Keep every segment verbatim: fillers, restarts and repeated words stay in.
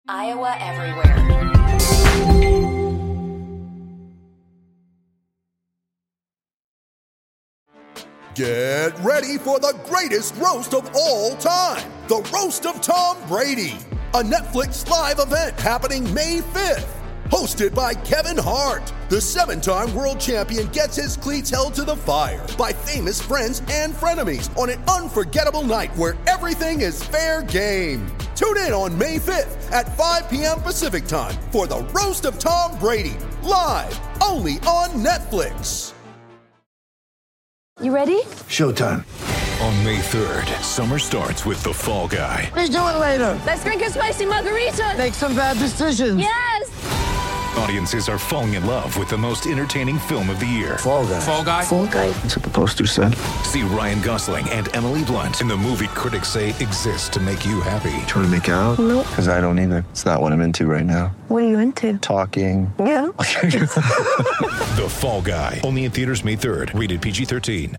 Iowa Everywhere. Get ready for the greatest roast of all time, the Roast of Tom Brady, a Netflix live event happening May fifth. Hosted by Kevin Hart, the seven-time world champion gets his cleats held to the fire by famous friends and frenemies on an unforgettable night where everything is fair game. Tune in on May fifth at five p.m. Pacific time for the Roast of Tom Brady, live only on Netflix. You ready? Showtime. On May third, summer starts with The Fall Guy. Let's do it later. Let's drink a spicy margarita. Make some bad decisions. Yes! Audiences are falling in love with the most entertaining film of the year. Fall Guy. Fall Guy? Fall Guy. That's what the poster said. See Ryan Gosling and Emily Blunt in the movie critics say exists to make you happy. Trying to make it out? Nope. Because I don't either. It's not what I'm into right now. What are you into? Talking. Yeah. The Fall Guy. Only in theaters May third. Rated P G thirteen.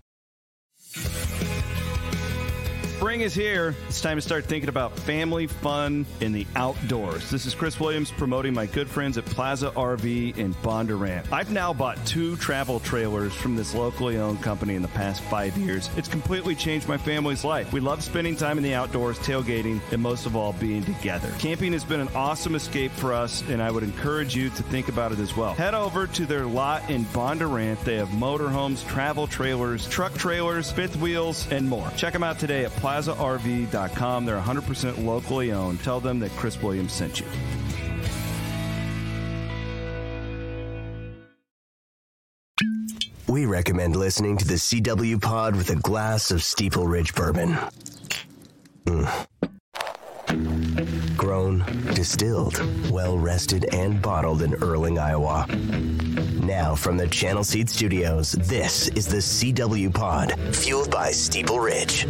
Spring is here. It's time to start thinking about family fun in the outdoors. This is Chris Williams promoting my good friends at Plaza R V in Bondurant. I've now bought two travel trailers from this locally owned company in the past five years. It's completely changed my family's life. We love spending time in the outdoors, tailgating, and most of all, being together. Camping has been an awesome escape for us, and I would encourage you to think about it as well. Head over to their lot in Bondurant. They have motorhomes, travel trailers, truck trailers, fifth wheels, and more. Check them out today at plaza R V dot com. They're one hundred percent locally owned. Tell them that Chris Williams sent you. We recommend listening to the C W Pod with a glass of Steeple Ridge bourbon. Mm. Grown, distilled, well-rested, and bottled in Erling, Iowa. Now from the Channel Seed Studios, this is the C W Pod, fueled by Steeple Ridge.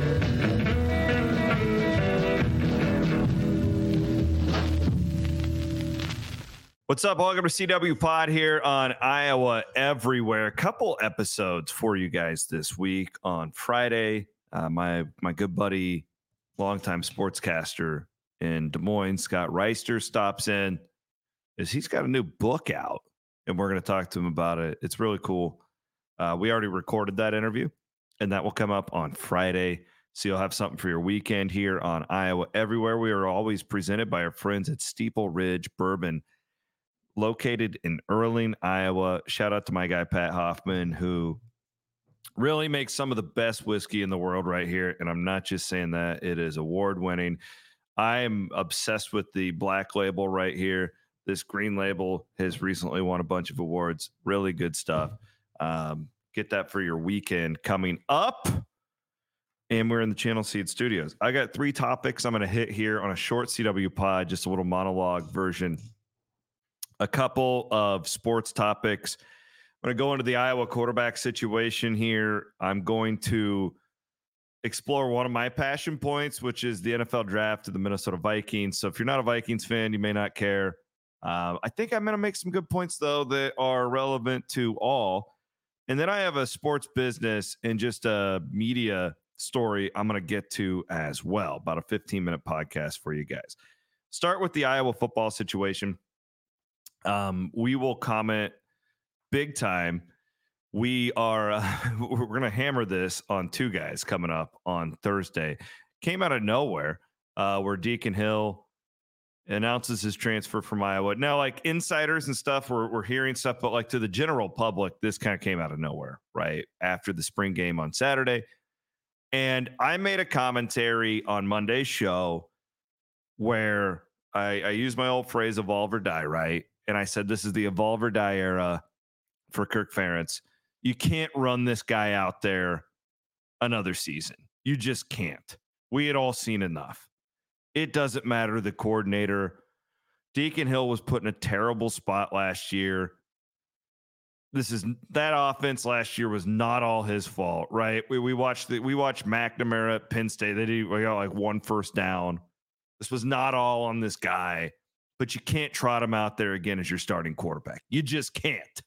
What's up? Welcome to C W Pod here on Iowa Everywhere. A couple episodes for you guys this week. On Friday, uh, my my good buddy, longtime sportscaster in Des Moines, Scott Reister, stops in. Is he's got a new book out, and we're going to talk to him about it. It's really cool. Uh, we already recorded that interview, and that will come up on Friday. So you'll have something for your weekend here on Iowa Everywhere. We are always presented by our friends at Steeple Ridge Bourbon, located in Erling, Iowa. Shout out to my guy, Pat Hoffman, who really makes some of the best whiskey in the world right here. And I'm not just saying that. It is award-winning. I am obsessed with the black label right here. This green label has recently won a bunch of awards. Really good stuff. Um, get that for your weekend coming up. And we're in the Channel Seed Studios. I got three topics I'm going to hit here on a short C W pod, just a little monologue version. A couple of sports topics. I'm going to go into the Iowa quarterback situation here. I'm going to explore one of my passion points, which is the N F L draft of the Minnesota Vikings. So if you're not a Vikings fan, you may not care. Uh, I think I'm going to make some good points, though, that are relevant to all. And then I have a sports business and just a media story I'm going to get to as well. About a fifteen-minute podcast for you guys. Start with the Iowa football situation. Um, we will comment big time. We are uh, we're going to hammer this on two guys coming up on Thursday. Came out of nowhere, uh, where Deacon Hill announces his transfer from Iowa. Now, like insiders and stuff, we're we're hearing stuff, but like to the general public, this kind of came out of nowhere, right after the spring game on Saturday. And I made a commentary on Monday's show where I, I used my old phrase, evolve or die, right? And I said, this is the evolve or die era for Kirk Ferentz. You can't run this guy out there another season. You just can't. We had all seen enough. It doesn't matter the coordinator. Deacon Hill was put in a terrible spot last year. This is that offense last year was not all his fault, right? We we watched the, we watched McNamara at Penn State. They did, we got like one first down. This was not all on this guy. But you can't trot him out there again as your starting quarterback. You just can't.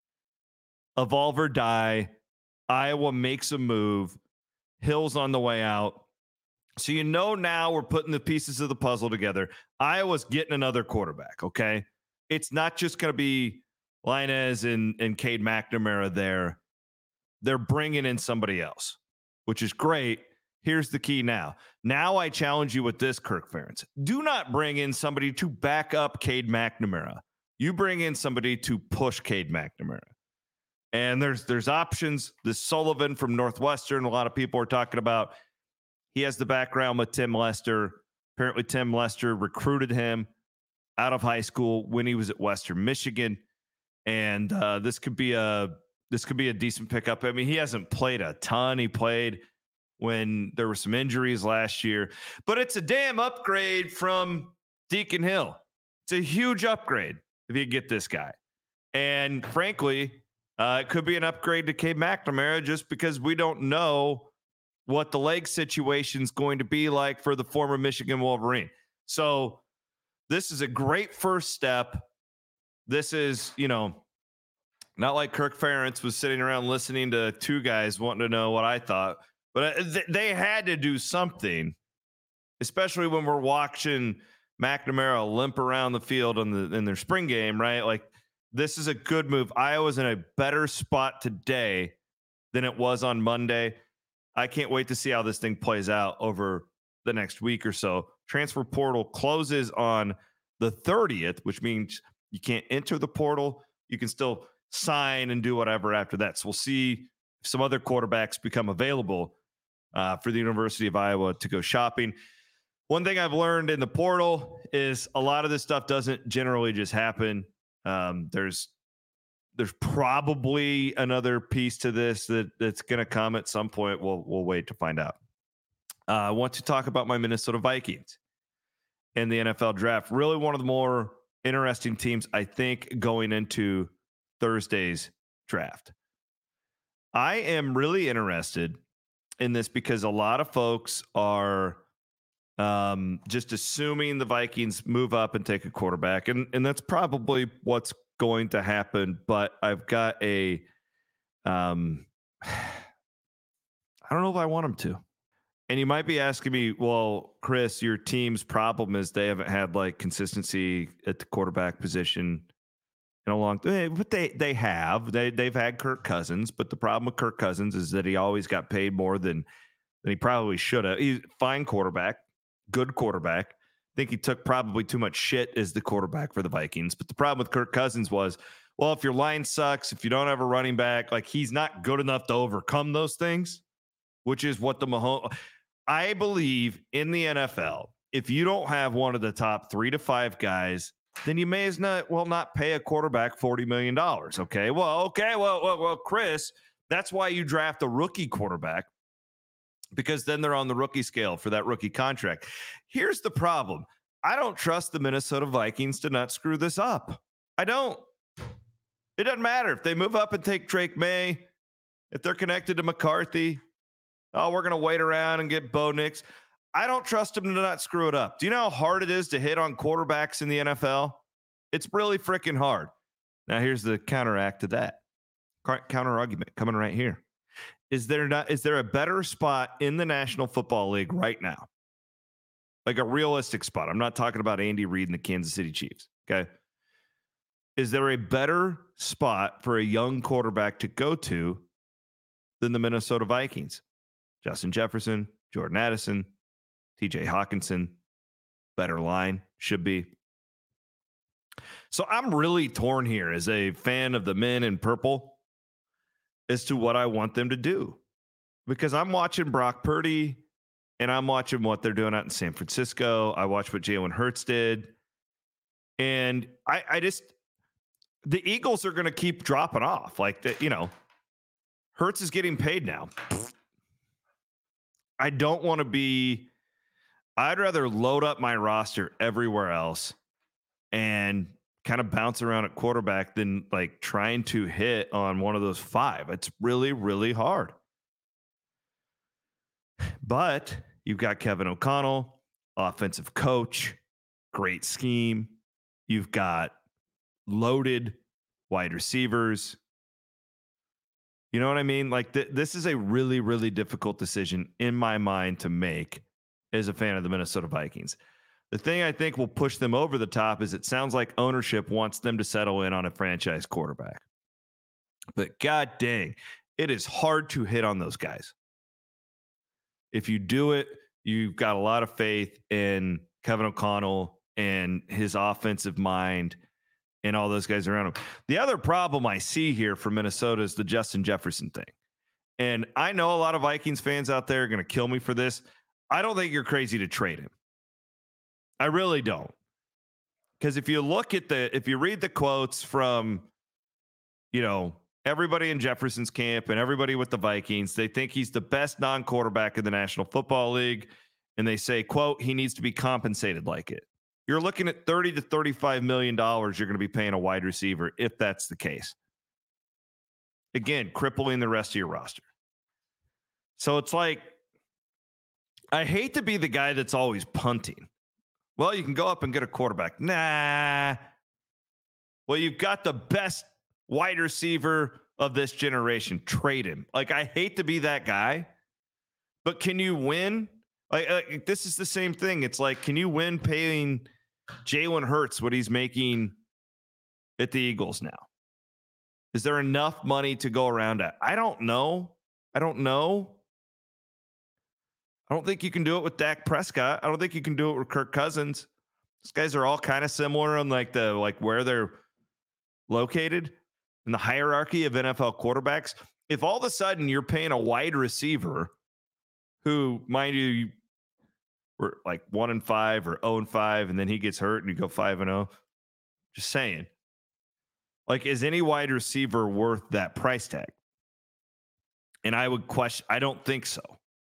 Evolve or die. Iowa makes a move. Hill's on the way out. So you know now we're putting the pieces of the puzzle together. Iowa's getting another quarterback, okay? It's not just going to be Linez and, and Cade McNamara there. They're bringing in somebody else, which is great. Here's the key now. Now I challenge you with this, Kirk Ferentz. Do not bring in somebody to back up Cade McNamara. You bring in somebody to push Cade McNamara. And there's there's options. This Sullivan from Northwestern, a lot of people are talking about. He has the background with Tim Lester. Apparently, Tim Lester recruited him out of high school when he was at Western Michigan, and uh, this could be a this could be a decent pickup. I mean, he hasn't played a ton. He played when there were some injuries last year, but it's a damn upgrade from Deacon Hill. It's a huge upgrade if you get this guy, and frankly, uh, it could be an upgrade to Cade McNamara just because we don't know what the leg situation is going to be like for the former Michigan Wolverine. So this is a great first step. This is, you know, not like Kirk Ferentz was sitting around listening to two guys wanting to know what I thought, but th- they had to do something, especially when we're watching McNamara limp around the field in the in their spring game, right? Like, this is a good move. Iowa's in a better spot today than it was on Monday. I can't wait to see how this thing plays out over the next week or so. Transfer portal closes on the thirtieth, which means you can't enter the portal. You can still sign and do whatever after that. So we'll see if some other quarterbacks become available uh, for the University of Iowa to go shopping. One thing I've learned in the portal is a lot of this stuff doesn't generally just happen. Um, there's There's probably another piece to this that, that's going to come at some point. We'll we'll wait to find out. Uh, I want to talk about my Minnesota Vikings in the N F L draft. Really one of the more interesting teams, I think, going into Thursday's draft. I am really interested in this because a lot of folks are um, just assuming the Vikings move up and take a quarterback. And, and that's probably what's going to happen, but I've got a um I don't know if I want them to. And you might be asking me, well, Chris, your team's problem is they haven't had like consistency at the quarterback position in a long time. But they they have. They they've had Kirk Cousins, but the problem with Kirk Cousins is that he always got paid more than than he probably should have. He's a fine quarterback, good quarterback. I think he took probably too much shit as the quarterback for the Vikings. But the problem with Kirk Cousins was, well, if your line sucks, if you don't have a running back, like he's not good enough to overcome those things, which is what the Mahomes. I believe in the N F L, if you don't have one of the top three to five guys, then you may as not well not pay a quarterback forty million dollars. Okay. Well, okay. Well, well, well, Chris, that's why you draft a rookie quarterback, because then they're on the rookie scale for that rookie contract. Here's the problem. I don't trust the Minnesota Vikings to not screw this up. I don't. It doesn't matter if they move up and take Drake May, if they're connected to McCarthy. Oh, we're going to wait around and get Bo Nix. I don't trust them to not screw it up. Do you know how hard it is to hit on quarterbacks in the N F L? It's really freaking hard. Now, here's the counteract to that. Counter argument coming right here. Is there not? Is there a better spot in the National Football League right now? Like a realistic spot. I'm not talking about Andy Reid and the Kansas City Chiefs. Okay. Is there a better spot for a young quarterback to go to than the Minnesota Vikings? Justin Jefferson, Jordan Addison, T J Hawkinson, better line should be. So I'm really torn here as a fan of the men in purple as to what I want them to do, because I'm watching Brock Purdy and I'm watching what they're doing out in San Francisco. I watched what Jalen Hurts did. And I, I just, the Eagles are going to keep dropping off. Like, the, you know, Hurts is getting paid now. I don't want to be, I'd rather load up my roster everywhere else and kind of bounce around at quarterback than like trying to hit on one of those five. It's really, really hard. But you've got Kevin O'Connell, offensive coach, great scheme. You've got loaded wide receivers. You know what I mean? Like th- this is a really, really difficult decision in my mind to make. is a fan of the Minnesota Vikings. The thing I think will push them over the top is it sounds like ownership wants them to settle in on a franchise quarterback. But god dang, it is hard to hit on those guys. If you do it, you've got a lot of faith in Kevin O'Connell and his offensive mind and all those guys around him. The other problem I see here for Minnesota is the Justin Jefferson thing. And I know a lot of Vikings fans out there are going to kill me for this. I don't think you're crazy to trade him. I really don't. Because if you look at the, if you read the quotes from, you know, everybody in Jefferson's camp and everybody with the Vikings, they think he's the best non-quarterback in the National Football League. And they say, quote, he needs to be compensated like it. You're looking at thirty to thirty-five million dollars you're going to be paying a wide receiver if that's the case. Again, crippling the rest of your roster. So it's like, I hate to be the guy that's always punting. Well, you can go up and get a quarterback. Nah. Well, you've got the best wide receiver of this generation. Trade him. Like, I hate to be that guy, but can you win? Like, like this is the same thing. It's like, can you win paying Jalen Hurts what he's making at the Eagles now? Is there enough money to go around at? I don't know. I don't know. I don't think you can do it with Dak Prescott. I don't think you can do it with Kirk Cousins. These guys are all kind of similar on like the like where they're located in the hierarchy of N F L quarterbacks. If all of a sudden you're paying a wide receiver who, mind you, were like one and five or oh and five, and then he gets hurt and you go five and oh. Just saying. Like, is any wide receiver worth that price tag? And I would question, I don't think so.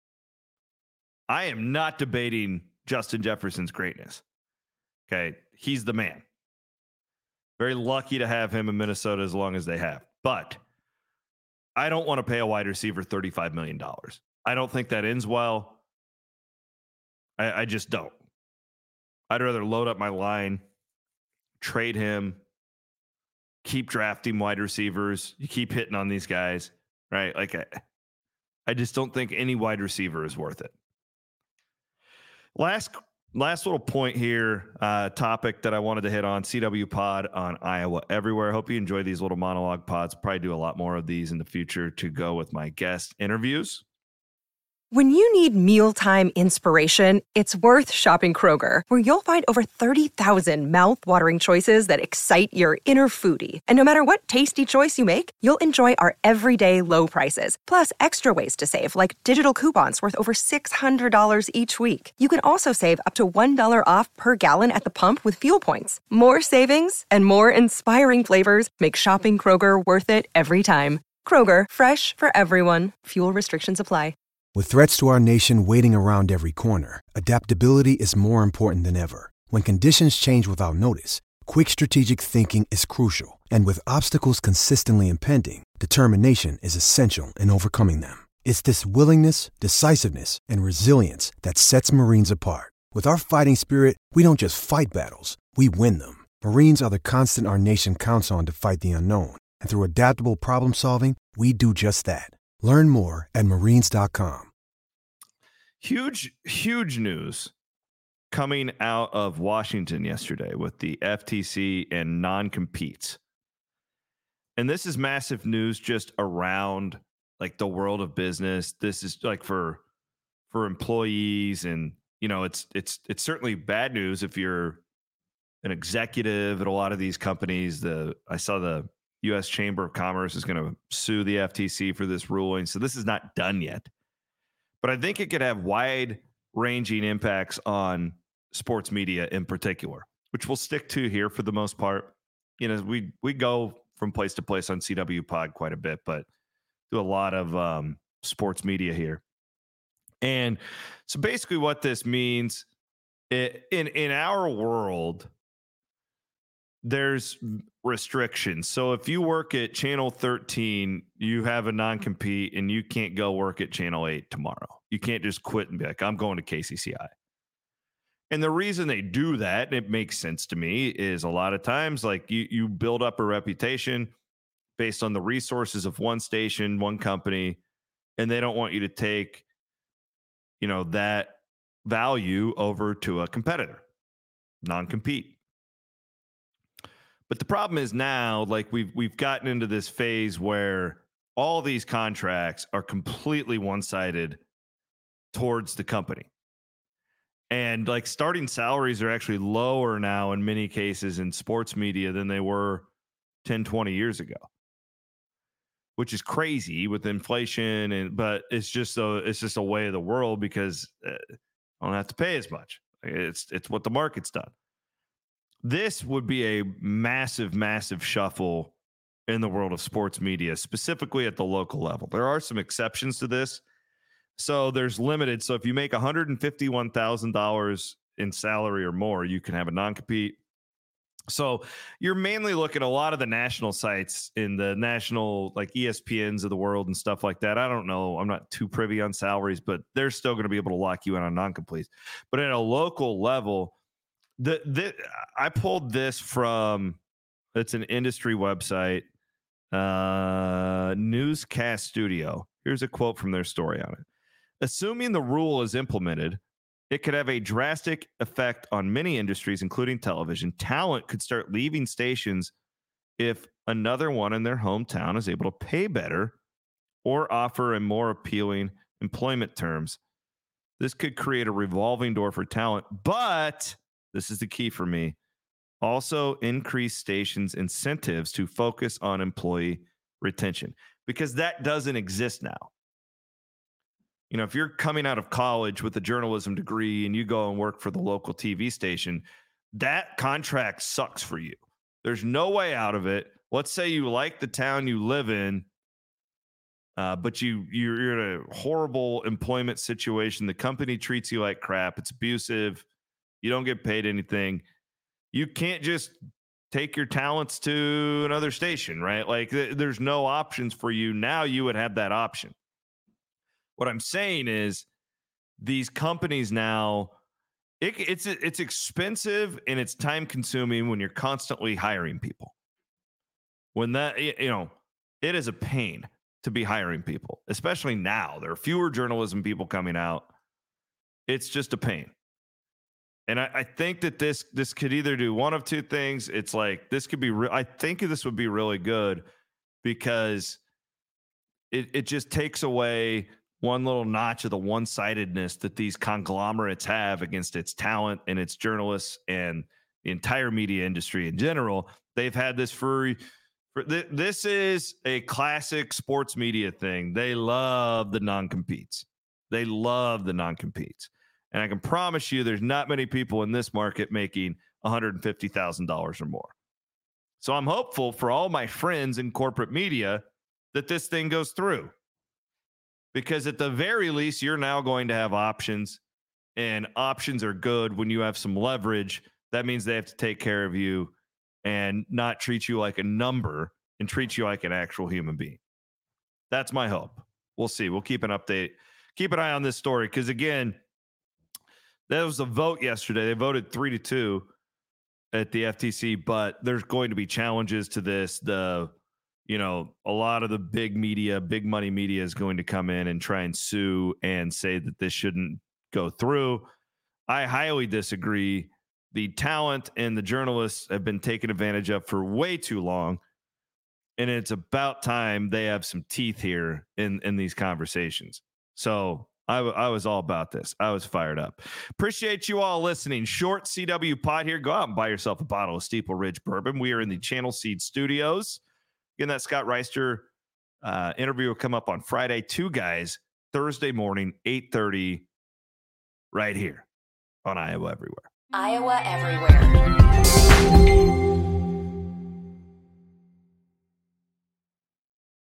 I am not debating Justin Jefferson's greatness. Okay. He's the man. Very lucky to have him in Minnesota as long as they have. But I don't want to pay a wide receiver thirty-five million dollars. I don't think that ends well. I, I just don't. I'd rather load up my line, trade him, keep drafting wide receivers. You keep hitting on these guys, right? Like, I, I just don't think any wide receiver is worth it. Last last little point here, uh, topic that I wanted to hit on, C W Pod on Iowa Everywhere. Hope you enjoy these little monologue pods. Probably do a lot more of these in the future to go with my guest interviews. When you need mealtime inspiration, it's worth shopping Kroger, where you'll find over thirty thousand mouth-watering choices that excite your inner foodie. And no matter what tasty choice you make, you'll enjoy our everyday low prices, plus extra ways to save, like digital coupons worth over six hundred dollars each week. You can also save up to one dollar off per gallon at the pump with fuel points. More savings and more inspiring flavors make shopping Kroger worth it every time. Kroger, fresh for everyone. Fuel restrictions apply. With threats to our nation waiting around every corner, adaptability is more important than ever. When conditions change without notice, quick strategic thinking is crucial. And with obstacles consistently impending, determination is essential in overcoming them. It's this willingness, decisiveness, and resilience that sets Marines apart. With our fighting spirit, we don't just fight battles, we win them. Marines are the constant our nation counts on to fight the unknown. And through adaptable problem solving, we do just that. Learn more at marines dot com. Huge, huge news coming out of Washington yesterday with the F T C and non-competes. And this is massive news just around like the world of business. This is like for for employees, and you know, it's it's it's certainly bad news if you're an executive at a lot of these companies. The I saw the U S Chamber of Commerce is going to sue the F T C for this ruling. So this is not done yet. But I think it could have wide-ranging impacts on sports media in particular, which we'll stick to here for the most part. You know, we we go from place to place on C W Pod quite a bit, but do a lot of um, sports media here. And so basically what this means, it, in in our world, there's restrictions. So if you work at Channel thirteen, you have a non-compete and you can't go work at Channel eight tomorrow. You can't just quit and be like, I'm going to K C C I. And the reason they do that, and it makes sense to me, is a lot of times like you, you build up a reputation based on the resources of one station, one company, and they don't want you to take, you know, that value over to a competitor, non-compete. But the problem is now, like we've we've gotten into this phase where all these contracts are completely one-sided towards the company. And like starting salaries are actually lower now in many cases in sports media than they were ten, twenty years ago, which is crazy with inflation. And but it's just a it's just a way of the world because uh, I don't have to pay as much. It's it's what the market's done. This would be a massive, massive shuffle in the world of sports media, specifically at the local level. There are some exceptions to this. So there's limited. So if you make one hundred fifty-one thousand dollars in salary or more, you can have a non-compete. So you're mainly looking at a lot of the national sites in the national, like E S P Ns of the world and stuff like that. I don't know. I'm not too privy on salaries, but they're still going to be able to lock you in on non-completes. But at a local level, the, the I pulled this from, it's an industry website, uh, Newscast Studio. Here's a quote from their story on it. Assuming the rule is implemented, it could have a drastic effect on many industries, including television. Talent could start leaving stations if another one in their hometown is able to pay better or offer a more appealing employment terms. This could create a revolving door for talent, but this is the key for me. Also increase stations' incentives to focus on employee retention, because that doesn't exist now. You know, if you're coming out of college with a journalism degree and you go and work for the local T V station, that contract sucks for you. There's no way out of it. Let's say you like the town you live in, uh, but you, you're, you're in a horrible employment situation. The company treats you like crap. It's abusive. You don't get paid anything. You can't just take your talents to another station, right? Like th- there's no options for you. Now you would have that option. What I'm saying is these companies now, it, it's it's expensive and it's time consuming when you're constantly hiring people. When that, you know, it is a pain to be hiring people, especially now. There are fewer journalism people coming out. It's just a pain. And I, I think that this this could either do one of two things. It's like this could be, re- I think this would be really good because it it just takes away one little notch of the one-sidedness that these conglomerates have against its talent and its journalists and the entire media industry in general. They've had this for, for th- this is a classic sports media thing. They love the non-competes. They love the non-competes. And I can promise you there's not many people in this market making one hundred fifty thousand dollars or more. So I'm hopeful for all my friends in corporate media that this thing goes through. Because at the very least, you're now going to have options, and options are good when you have some leverage. That means they have to take care of you and not treat you like a number and treat you like an actual human being. That's my hope. We'll see. We'll keep an update. Keep an eye on this story because, again, there was a vote yesterday. They voted three to two at the F T C, but there's going to be challenges to this. The You know, a lot of the big media, big money media is going to come in and try and sue and say that this shouldn't go through. I highly disagree. The talent and the journalists have been taken advantage of for way too long. And it's about time they have some teeth here in, in these conversations. So I, w- I was all about this. I was fired up. Appreciate you all listening. Short C W pod here. Go out and buy yourself a bottle of Steeple Ridge Bourbon. We are in the Channel Seed Studios. Again, that Scott Reister uh, interview will come up on Friday. Two guys, Thursday morning, eight thirty, right here on Iowa Everywhere. Iowa Everywhere.